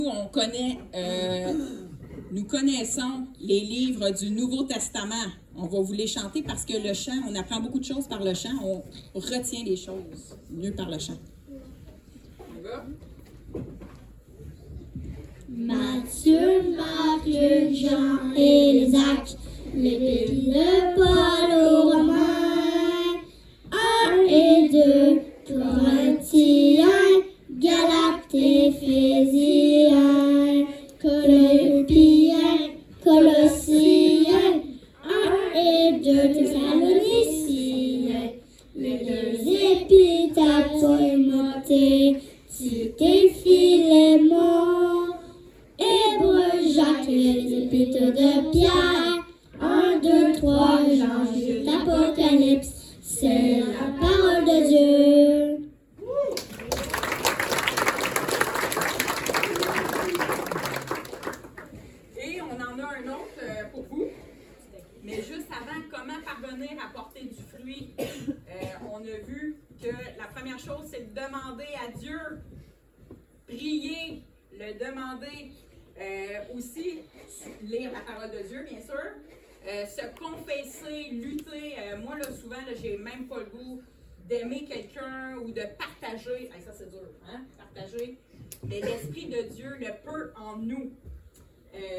Nous connaissons les livres du Nouveau Testament. On va vous les chanter parce que le chant, on apprend beaucoup de choses par le chant. On retient les choses mieux par le chant. Matthieu, Marc, Luc, Jean et les Actes, l'épître de Paul aux Romains, 1 et 2, Corinthiens, Galates, Éphésiens, Philippiens, Colossiens, 1 et 2, Thessaloniciens, les deux épîtres à Timothée, Tite et Philémon, Hébreux, Jacques et les épîtres de Pierre, 1, 2, 3, Jean, Jude, Apocalypse, c'est la parole de Dieu. Et on en a un autre pour vous. Mais juste avant, comment parvenir à porter du fruit? On a vu que la première chose, c'est de demander à Dieu, prier, le demander, aussi lire la parole de Dieu, bien sûr, se confesser, lutter. Moi, là, souvent, là, j'ai même pas le goût d'aimer quelqu'un ou de partager. Ça, c'est dur, hein? Partager. Mais l'Esprit de Dieu le peut en nous.